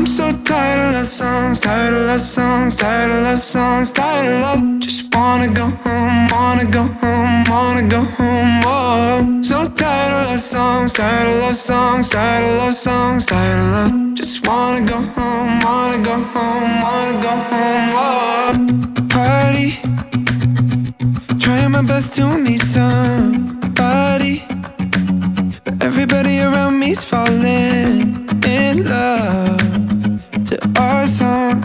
so tired of love songs, tired of love songs, tired of love songs, tired of love. Just wanna go home, wanna go home, wanna go home. Oh, so tired of love songs, tired of love songs, tired of love songs, tired of love. Just wanna go home, wanna go home, wanna go home. Oh, party, trying my best to meet somebody, but everybody around me's falling in love to our song.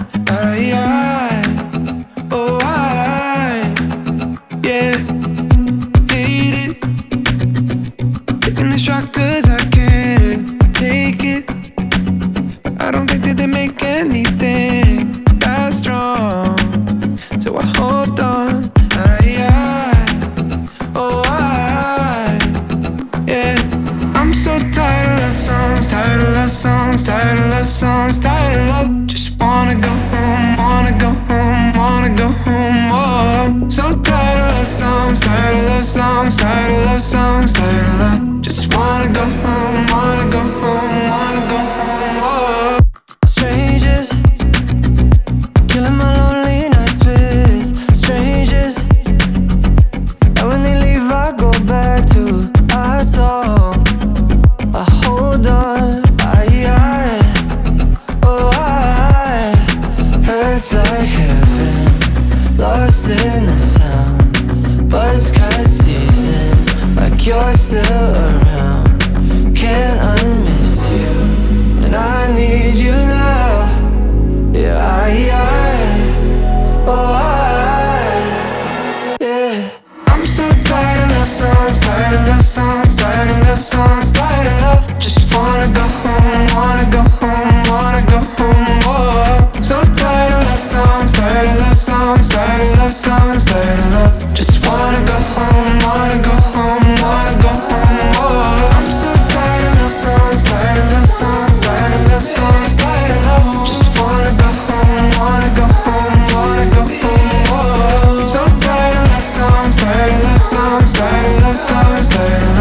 Yeah, hate it, taking the shot cause I can't take it, but I don't think that they make anything that strong, so I hold on. Yeah, I'm so tired of love songs, tired of love songs, tired of love songs, tired of love. Just wanna go home, wanna go home, wanna go home. Oh, so tired of love songs, tired of love songs, tired of love songs, tired of love. Just wanna go home, wanna go home, wanna go home. Oh, strangers, killing my lonely nights with strangers, and when they leave I go back to our song. I hold on, hurts like heaven, lost in the sound, buzzcut season, like you're still around. Can't unmiss you, and I need you now. Yeah, yeah. I'm so tired of love songs, tired of love songs, tired of love songs, tired of love. Just wanna go home, wanna go home, wanna go home. Oh, so tired of love songs, tired of love songs, tired of love songs, tired of love. Just wanna go home, wanna go home, wanna go home. Oh, I'm so tired of love songs, tired of love songs, tired of love songs, tired of love. Just wanna go home, wanna go home, wanna go home. Oh, so tired of love songs, tired of love songs, tired of love songs, tired of love.